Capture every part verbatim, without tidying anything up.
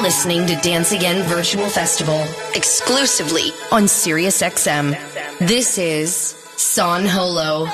listening to Dance Again Virtual Festival, exclusively on SiriusXM. This is San Holo.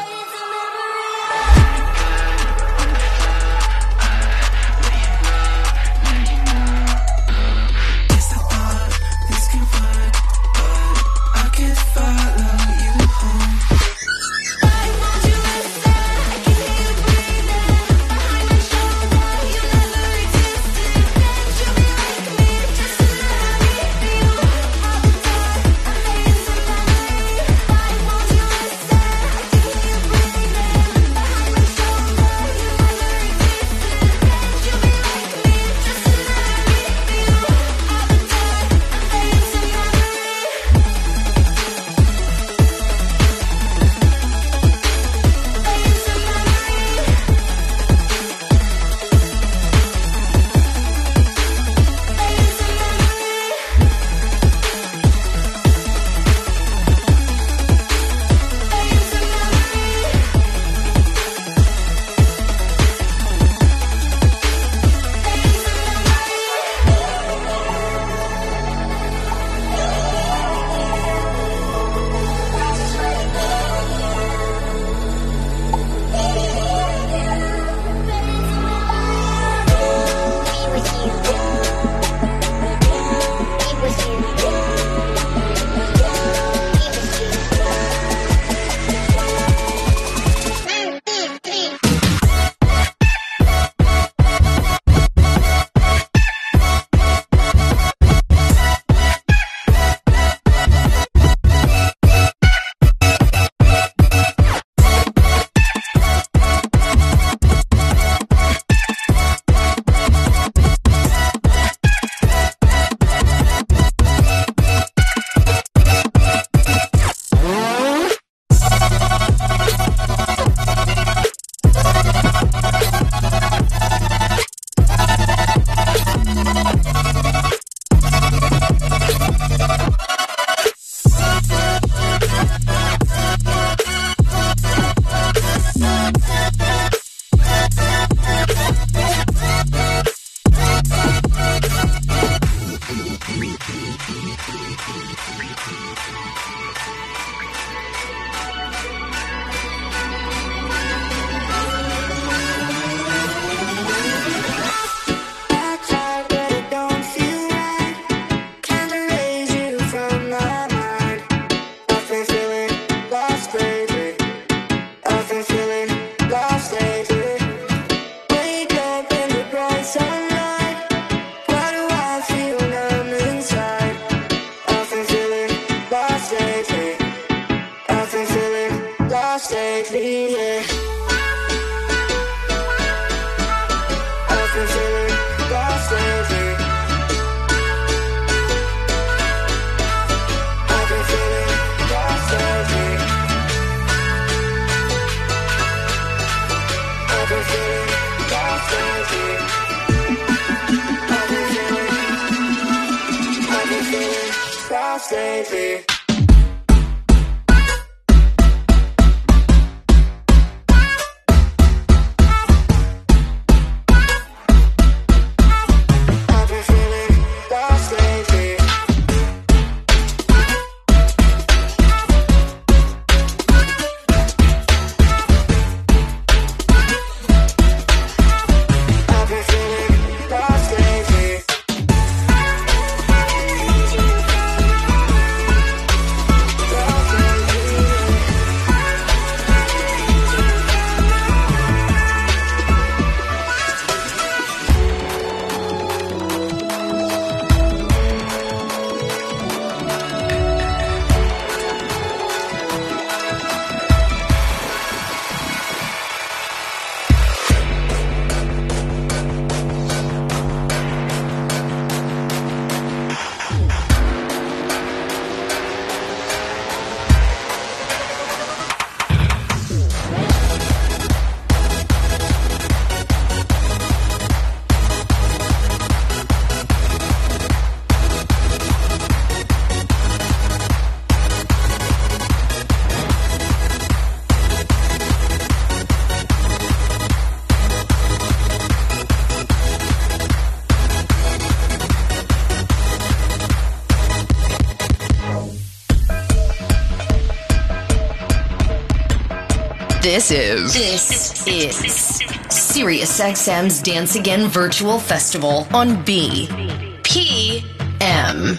This is this is SiriusXM's Dance Again Virtual Festival on B P M.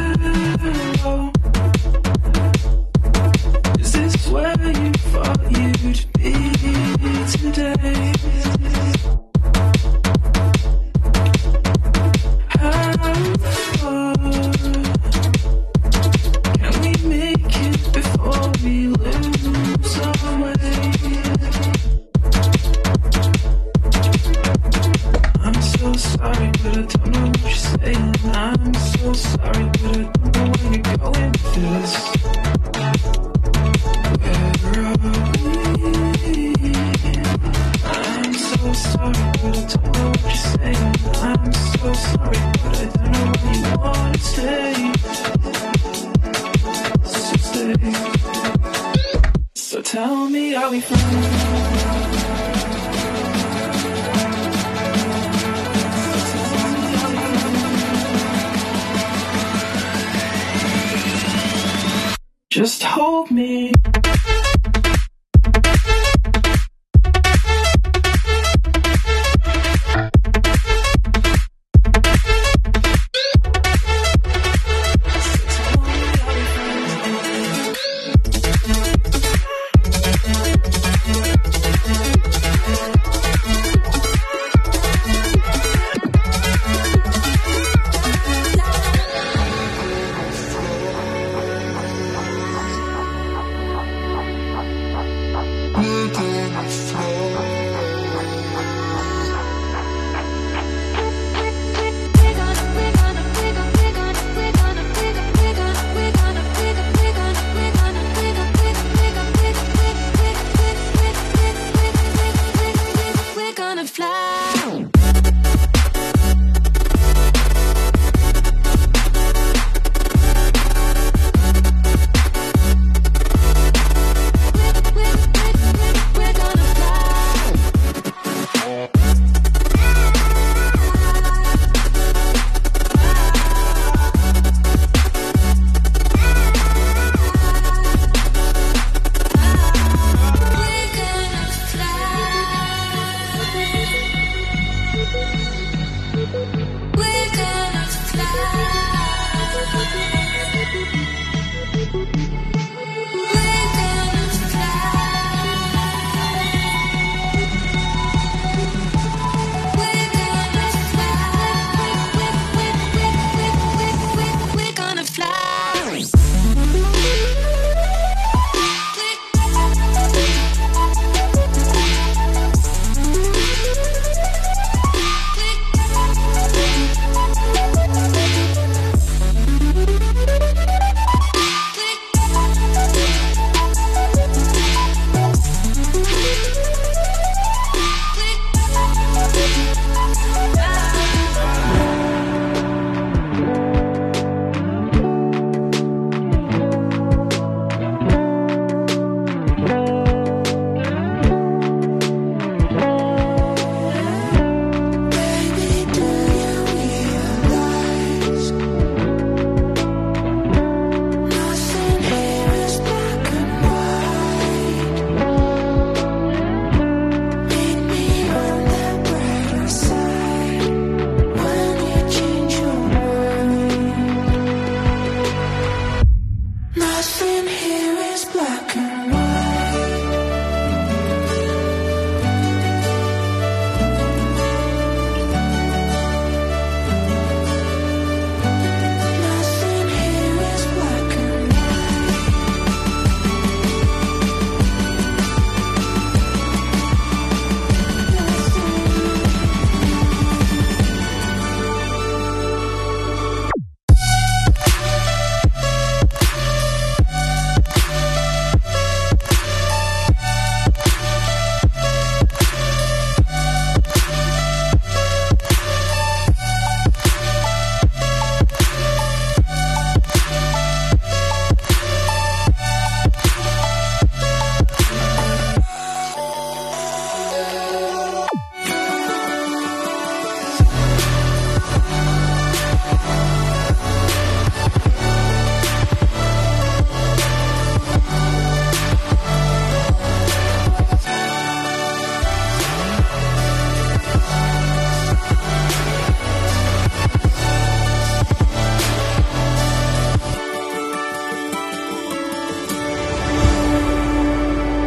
Is this where you thought you'd be today? How far can we make it before we lose our way? I'm so sorry, but I don't know what you're saying. I'm so sorry, but I don't know where you're going with this. Where are we? I'm so sorry, but I don't know what you're saying. I'm so sorry, but I don't know where you want to stay. So stay. So tell me, are we friends? Just hold me.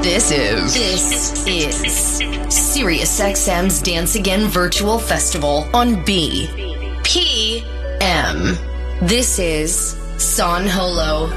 This is this is SiriusXM's Dance Again Virtual Festival on B P M. This is San Holo.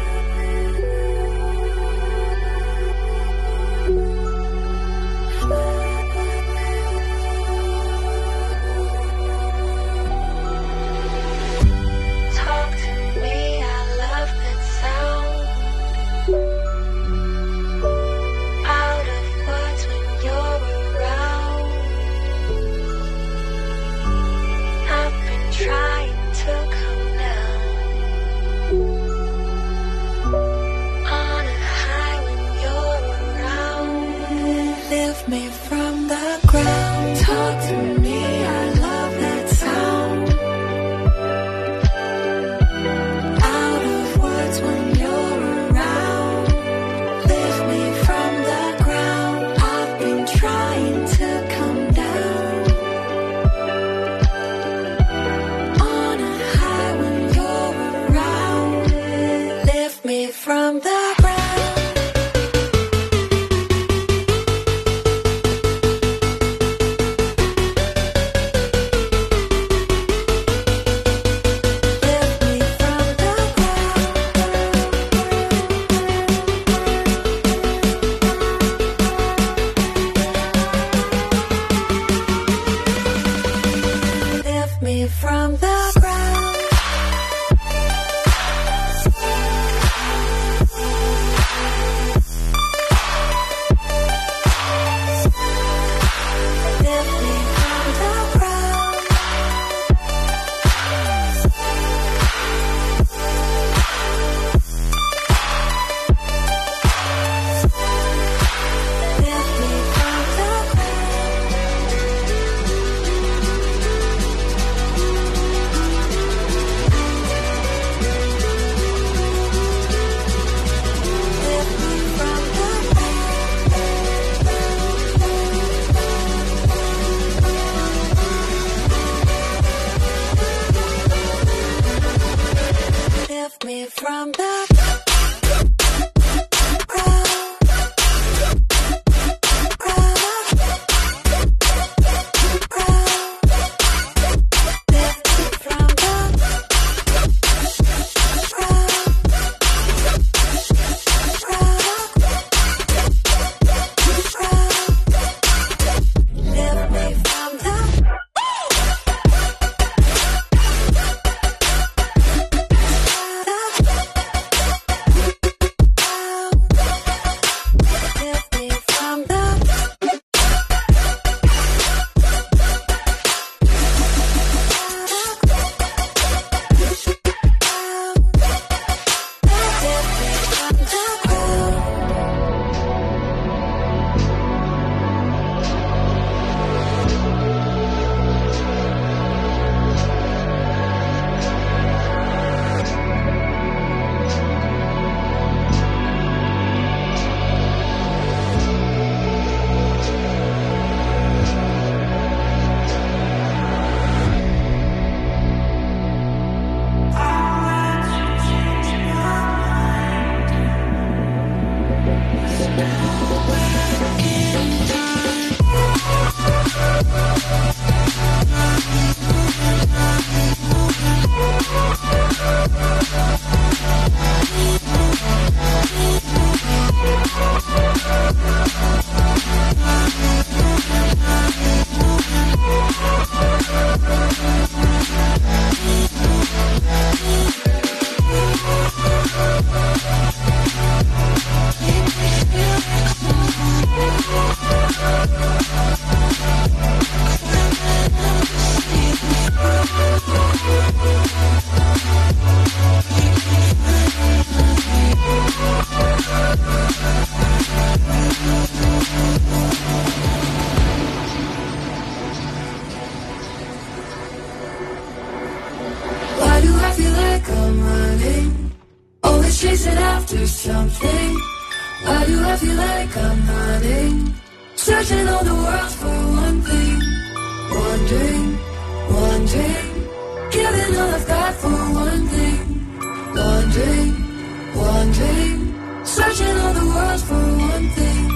chasing after something. Why do I feel like I'm hiding? Searching all the world for one thing. Wondering, wondering, giving all I've got for one thing. Wondering, wondering, searching all the world for one thing.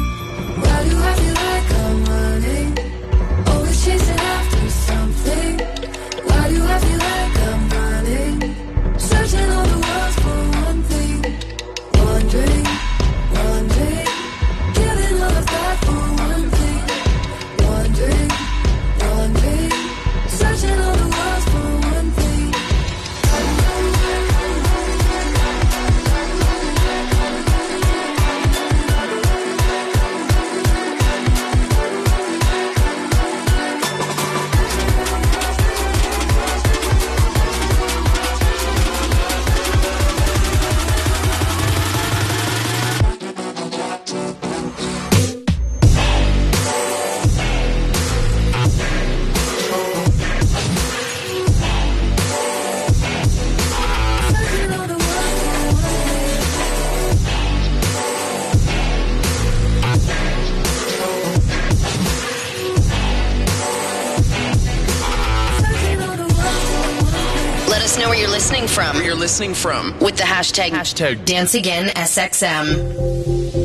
you're listening from with the hashtag, hashtag Dance Again S X M.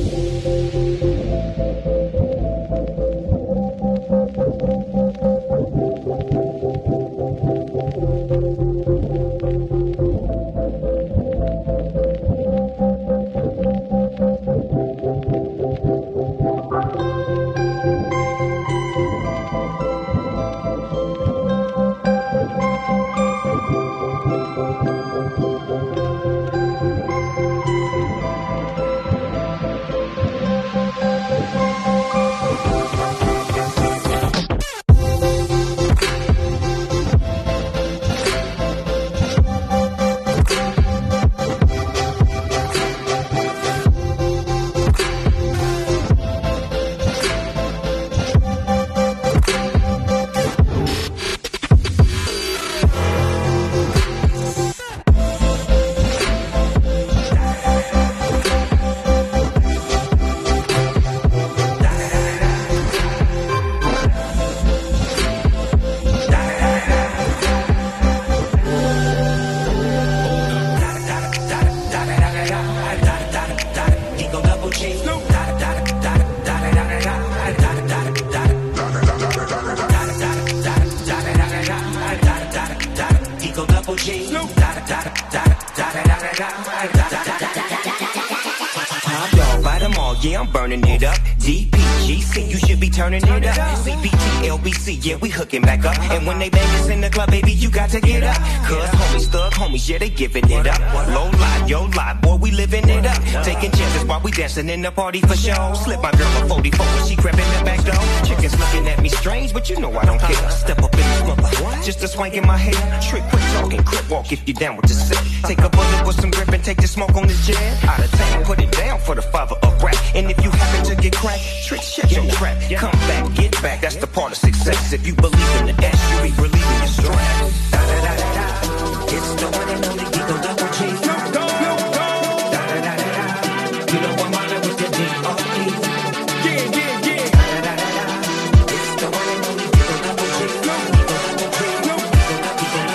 Yeah, I'm burning it up. D P G C, you should be turning it up. C B T, L B C, yeah, we hooking back up. And when they bang us in the club, baby, you got to get up. Cause homies, thug homies, yeah, they giving it up. Low lie, yo lie, boy, we living it up. Taking chances while we dancing in the party for show. Slip my girl a forty-four when she crept in the back door. Chickens looking at me strange, but you know I don't care. Step up in this mother, just a swing in my hair. Trick, quick talking, crip walk if you down with the set. Take a bullet with some grip and take the smoke on this jet. Out of town, put it down for the father of rap. And if you happen to get cracked, trick, shut your trap. Come back, get back, that's the part of success. If you believe in the S, you be relieving your stress. Da da da da da. It's the one and only Eagle Double G. No, no, no, no. Da da da da da. You know I'm mobbing with the D O E. Yeah, yeah, yeah. Da da da da da. It's the one and only Eagle Double G. No, Eagle Double G. No, Eagle Double G.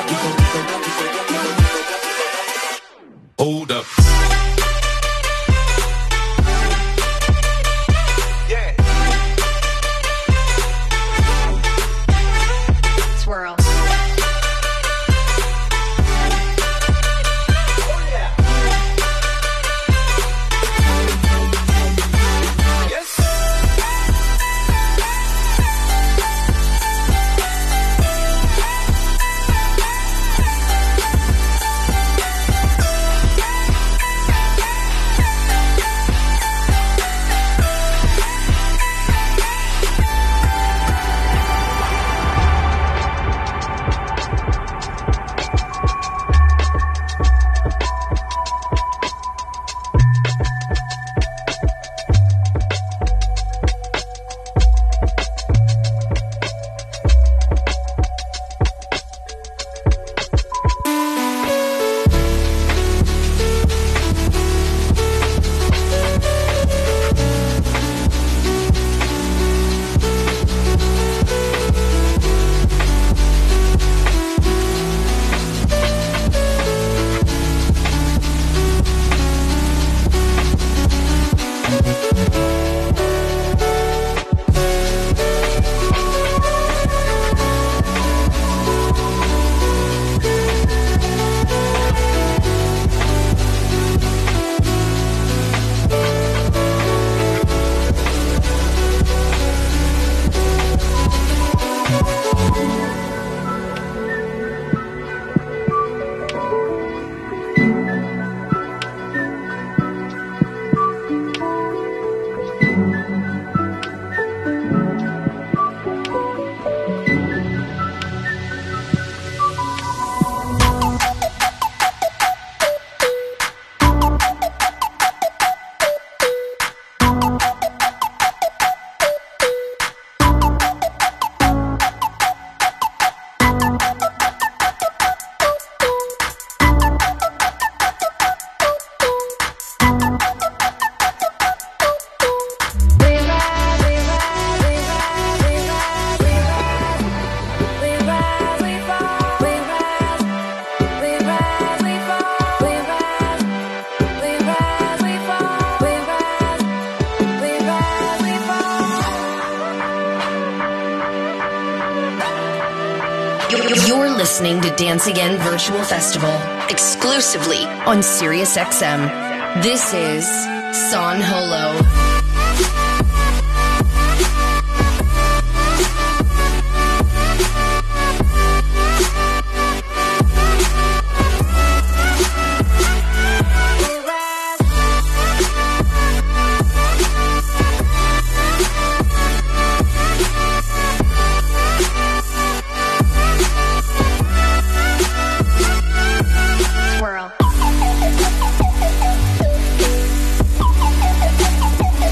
Hold up. listening to Dance Again Virtual Festival exclusively on Sirius X M. This is San Holo. Swirl.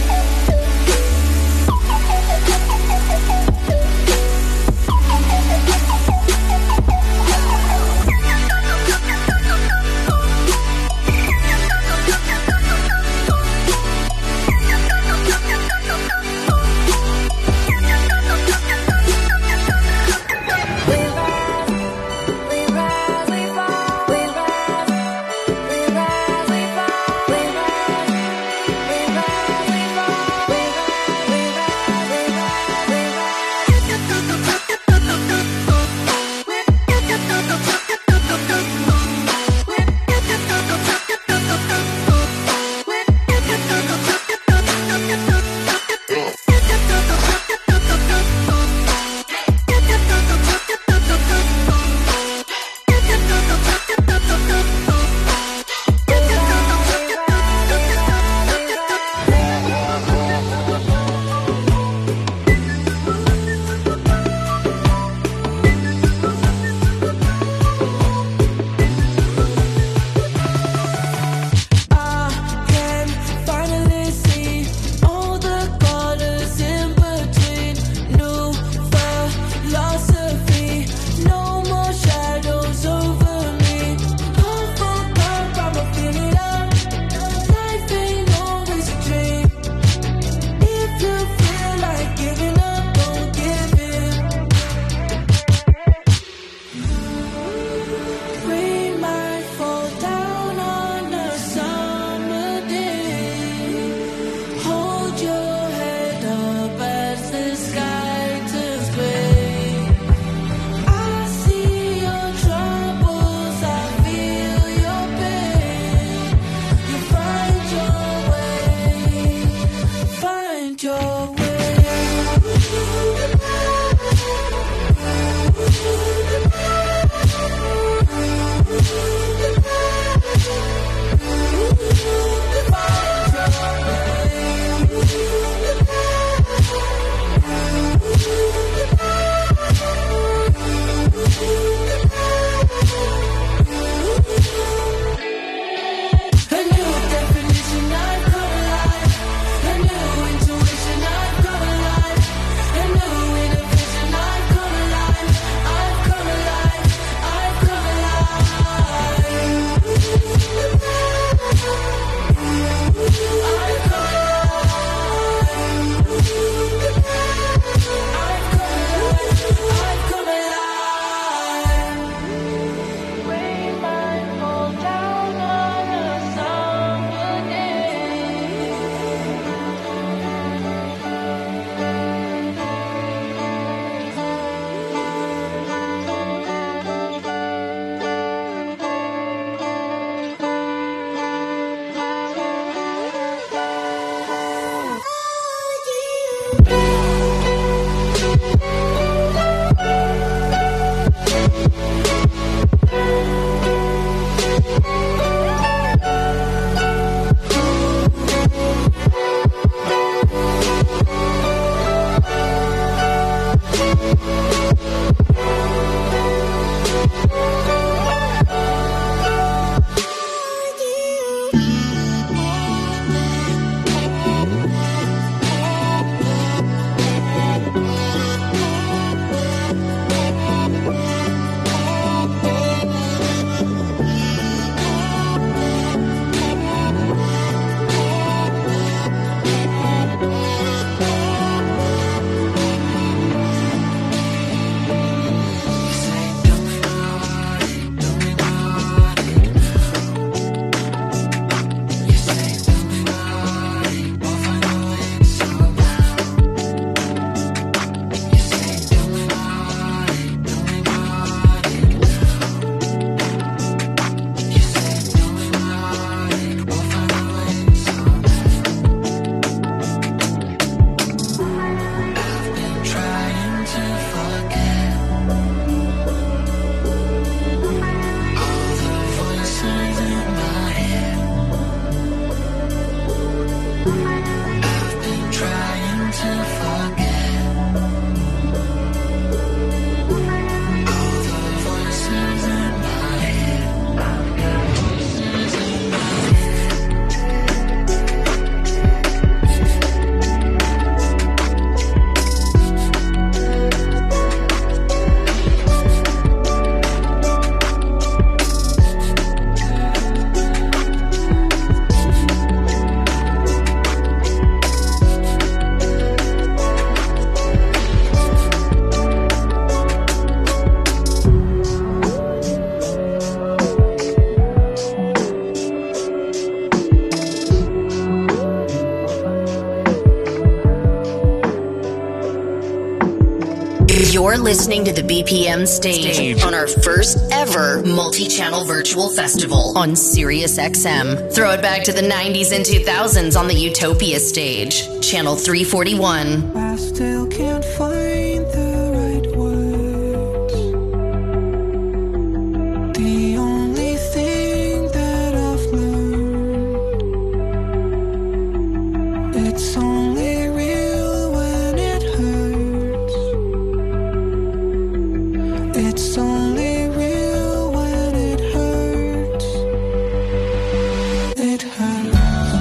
You're listening to the B P M stage, stage on our first ever multi-channel virtual festival on Sirius X M. Throw it back to the nineties and two thousands on the Utopia stage, channel three forty-one. I still can't find the right words. The only thing that I've learned, it's only real when it hurts. It's only real when it hurts. It hurts.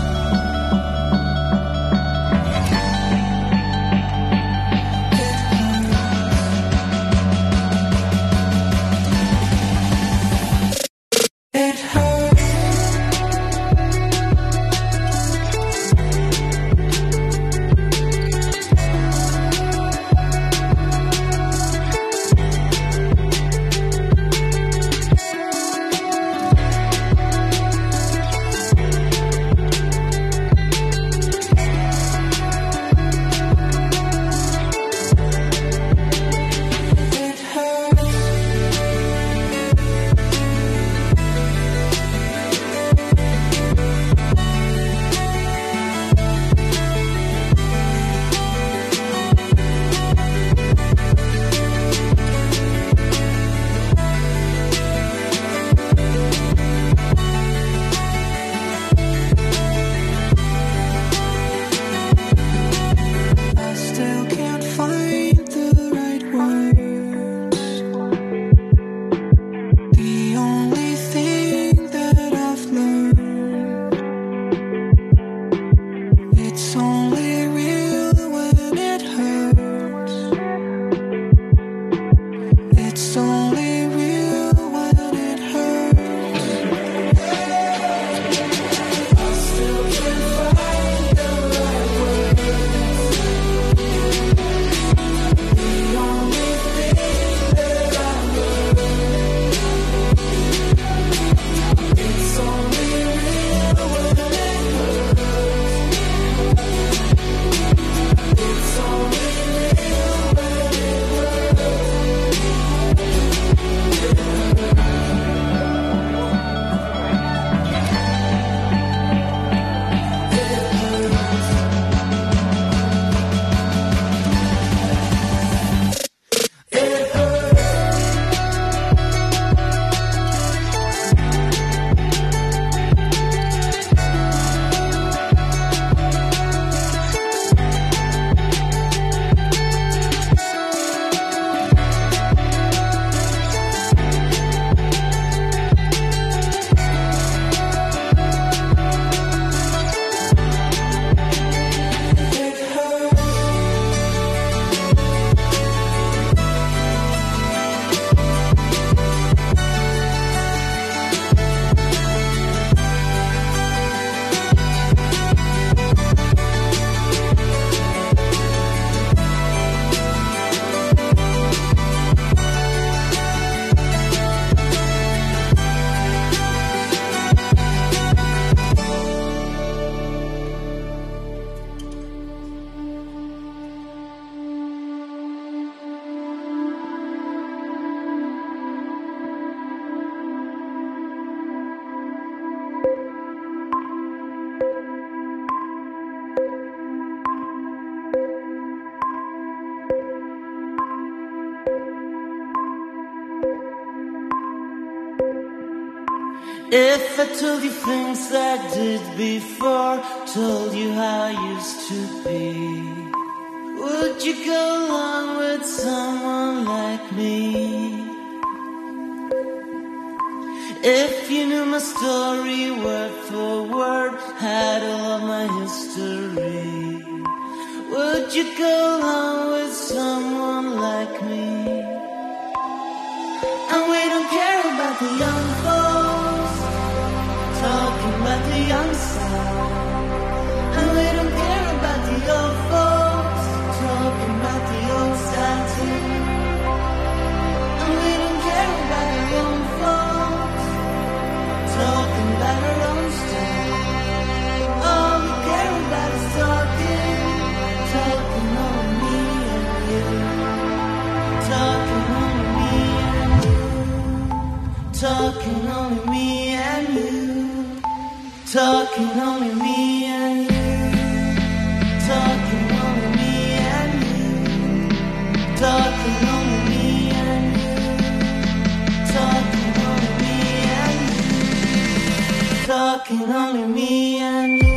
If I told you things I did before, told you how I used to be, would you go along with someone like me? If you knew my story word for word, had all of my history, would you go along with someone like me? And we don't care about the young folks talking about the young side, and we don't care about the old folks talking about the old side too. And we don't care about the young folks talking about our own stuff. All we care about is talking, talking on me and you. Talking only me and you. Talking only me and you. Talking only me and you. Talking only me and you. Talking only me and you.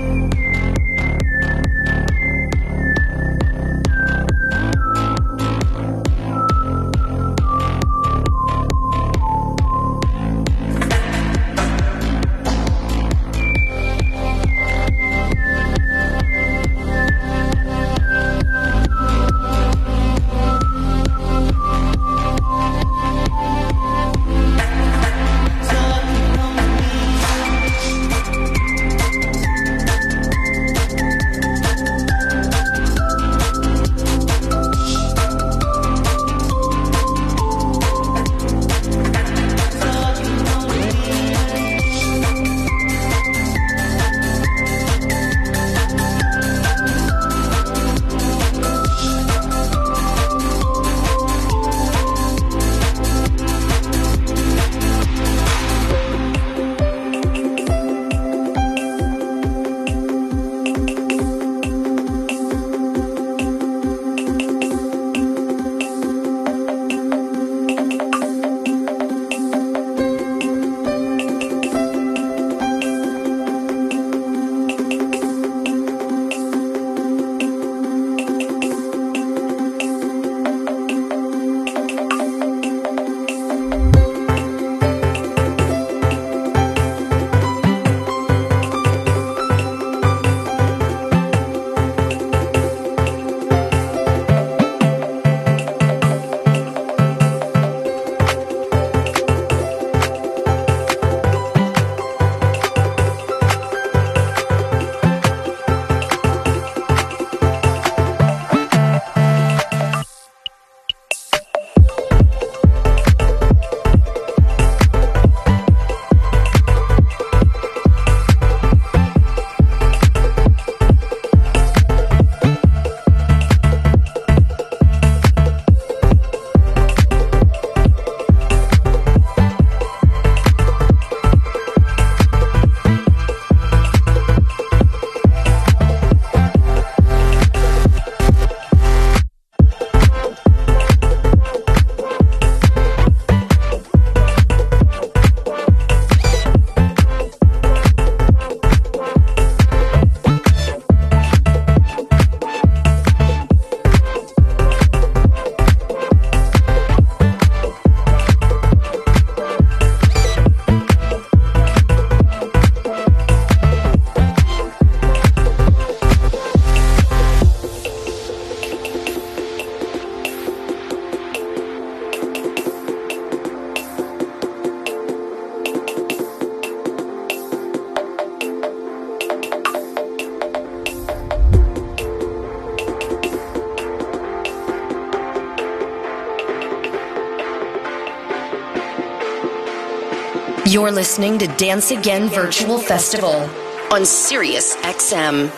You're listening to Dance Again Virtual Festival on Sirius X M.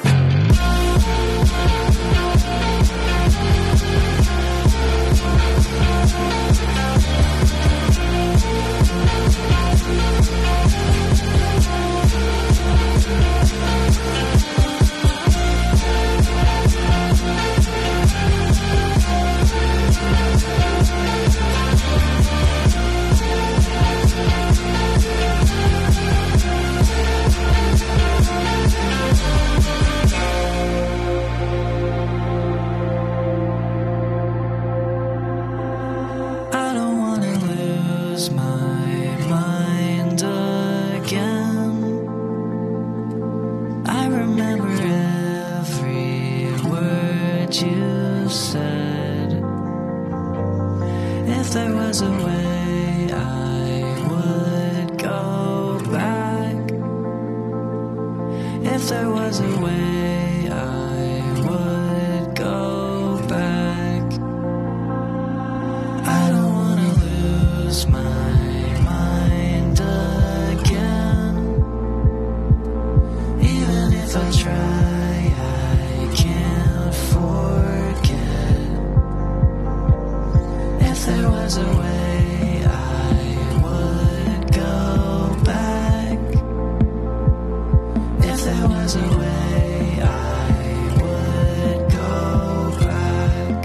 way I would go back.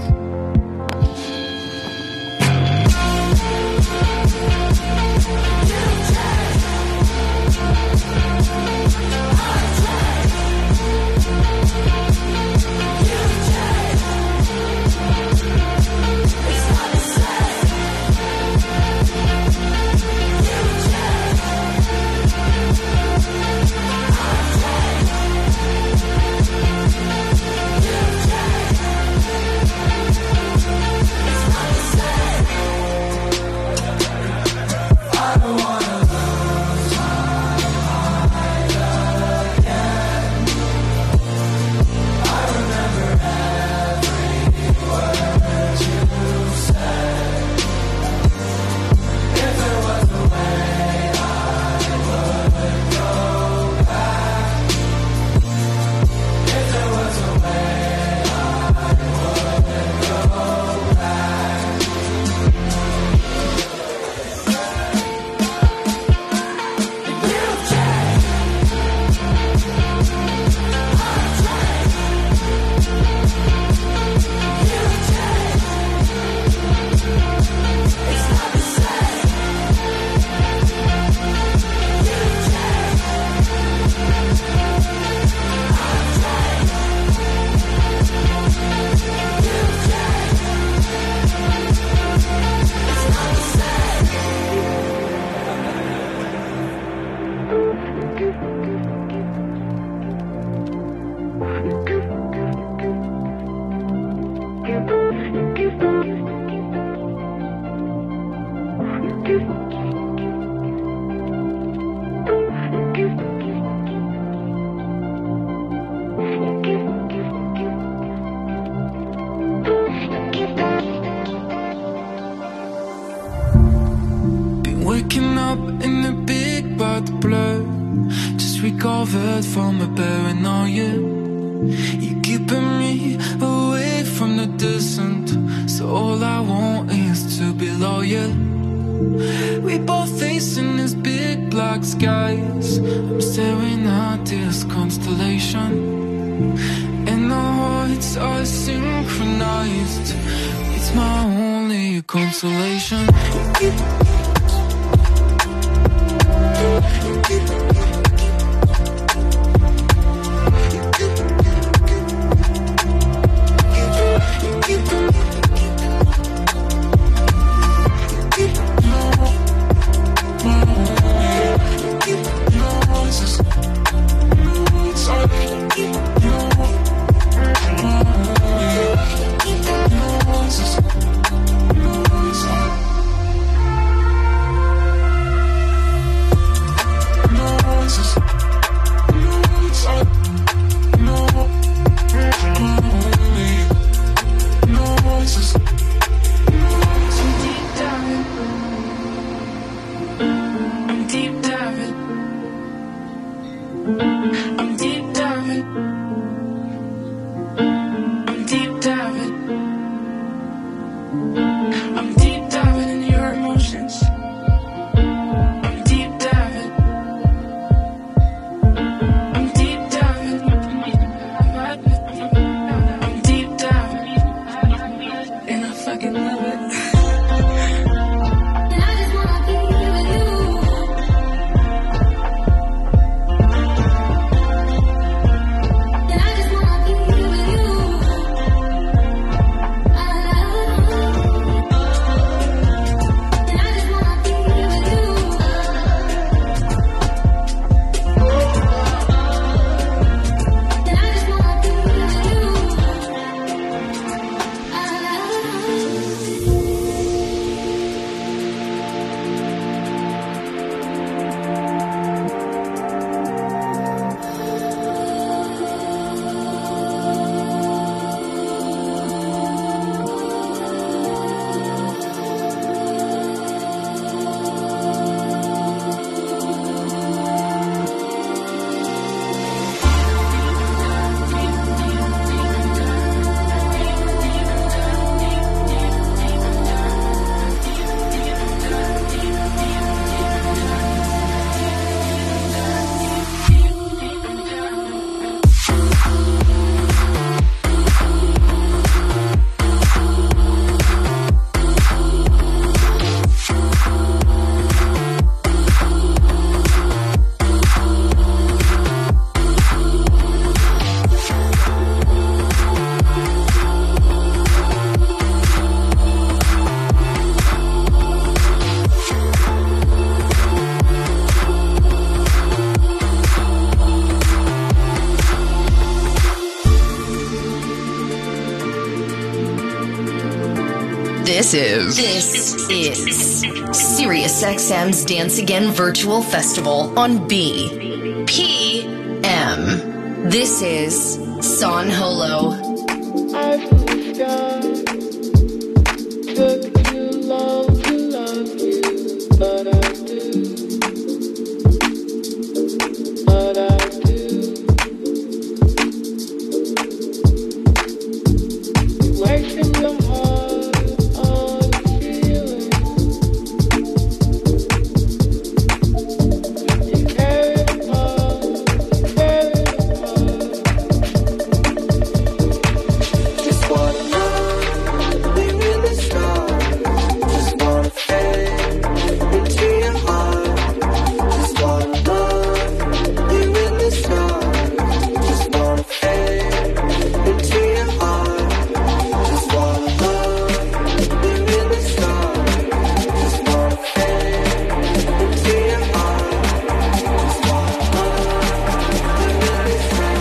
Been waking up in a big bad blur, just recovered from a paranoia. You're keeping me away from the distant, so all I want is to be loyal. We both facing these big black skies. I'm staring at this constellation, and our hearts are synchronized. It's my only consolation. This is this is SiriusXM's Dance Again Virtual Festival on B P M. This is San Holo. Took too long to love you, but I do, but I do. Wasting your heart on feeling. You tear it apart, tear it apart. Just wanna know, we really strong. Just wanna fade into your heart. Just wanna love, we really strong. Just wanna fade into your heart. Just wanna love, we really strong. Just wanna fade into your heart. Just wanna love, we really strong.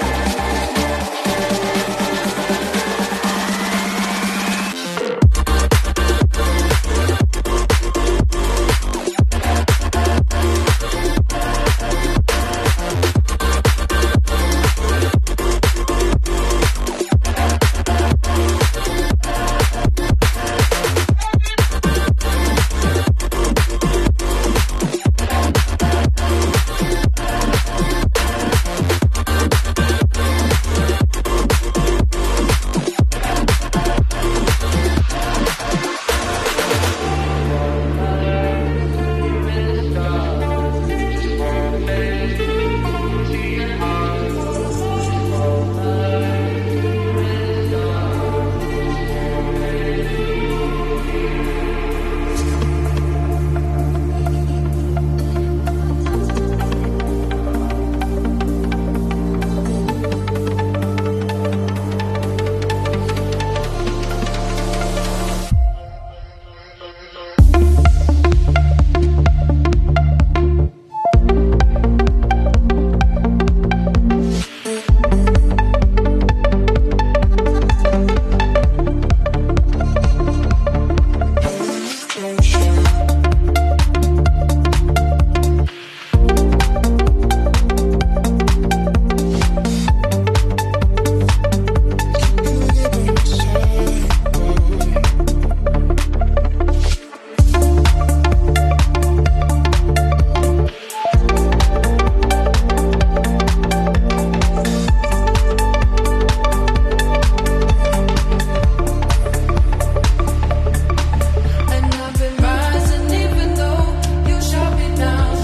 And I've been rising even though you shut me down.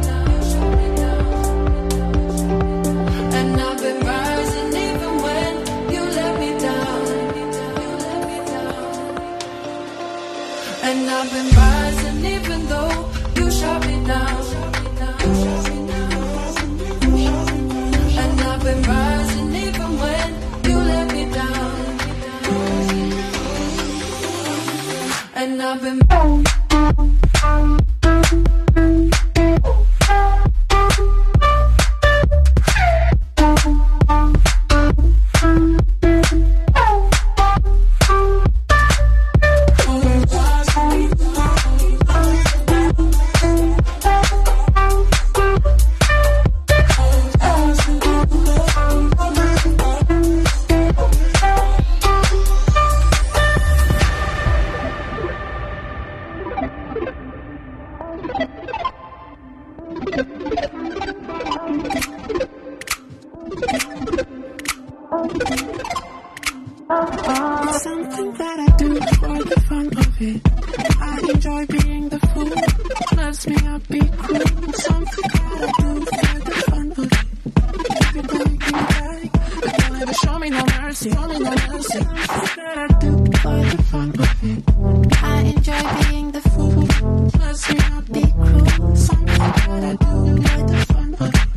And I've been rising even when you let me down. And I've been rising even though you shut me down. And I've been rising even when you let me down. And I've been It's something that I do for the fun of it. I enjoy being the fool. Lets me up, be cool. Something that I do for the fun of it. Everybody can die, but they'll never show me no mercy. Show me no mercy. Something that I do for the fun of it. I enjoy being the fool. Lets me up, be cool. Something that I do for the fun of it.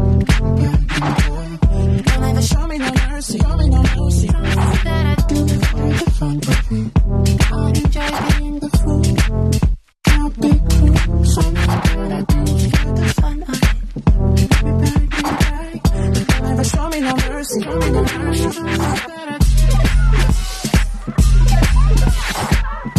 They'll never show me no mercy. Show me no mercy. Something that I do for the fun of it. I enjoy being the fool. Now be cool. Something that I do for the fun of it. Everybody can die, but they'll never show me no mercy. Show me no mercy. Something that I do.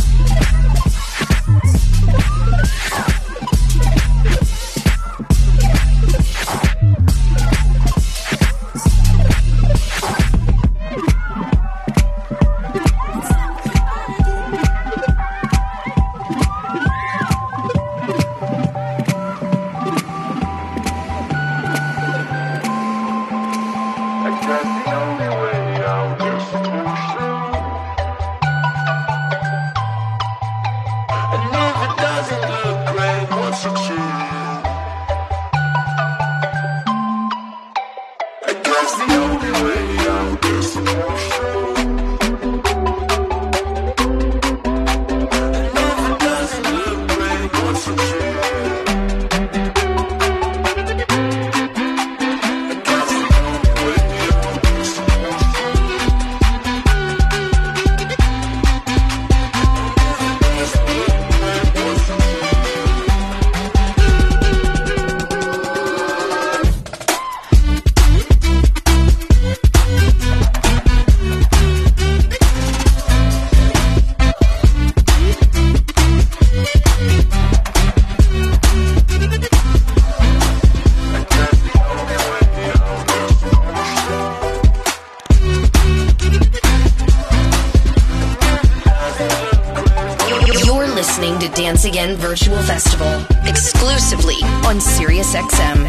Dance Again Virtual Festival, exclusively on Sirius X M.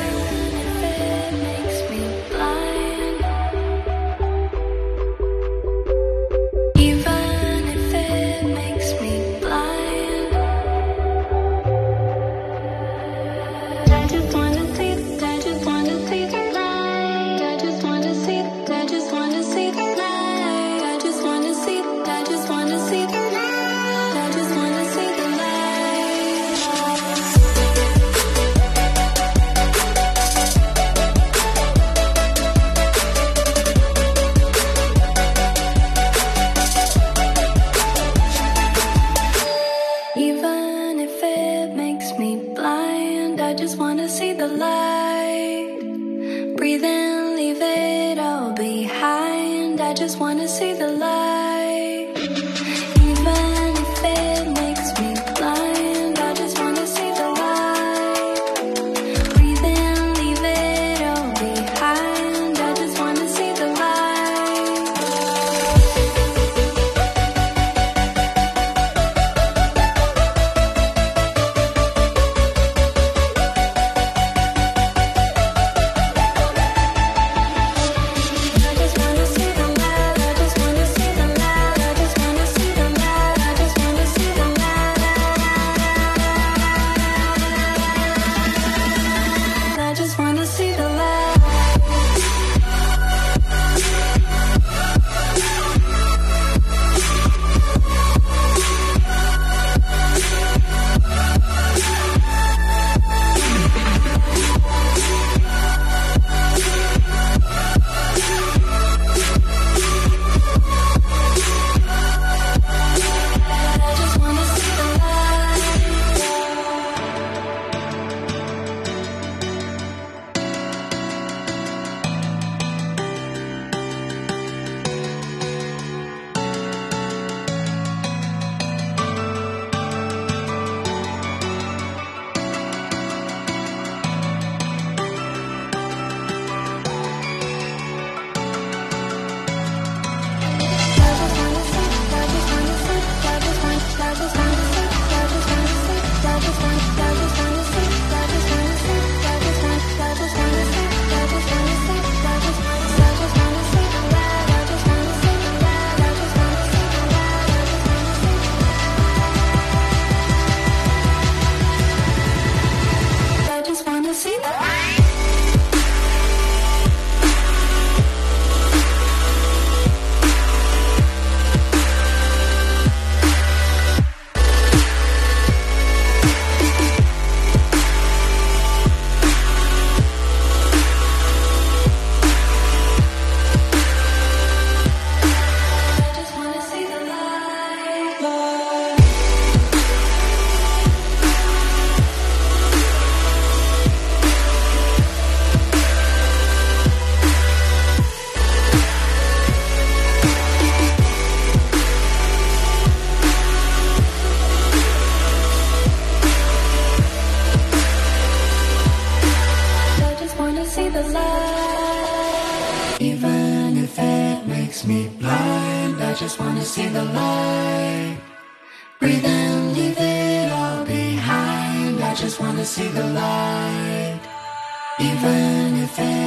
just wanna see the light. Breathe in, leave it all behind. I just wanna see the light. Even if it makes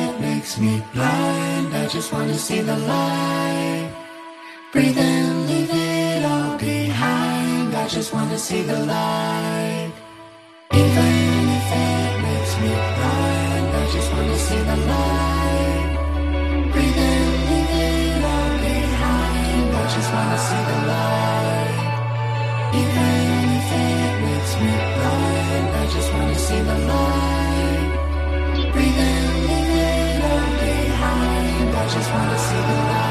makes me blind. I just wanna see the light. Breathe in, leave it all behind. I just wanna see the light. Even if it makes me blind, I just wanna see the light. Breathe in, leave it all behind. I just wanna see the light. Even if it makes me blind, I just wanna see the light. Breathe in, leave it all behind. I just wanna see the light.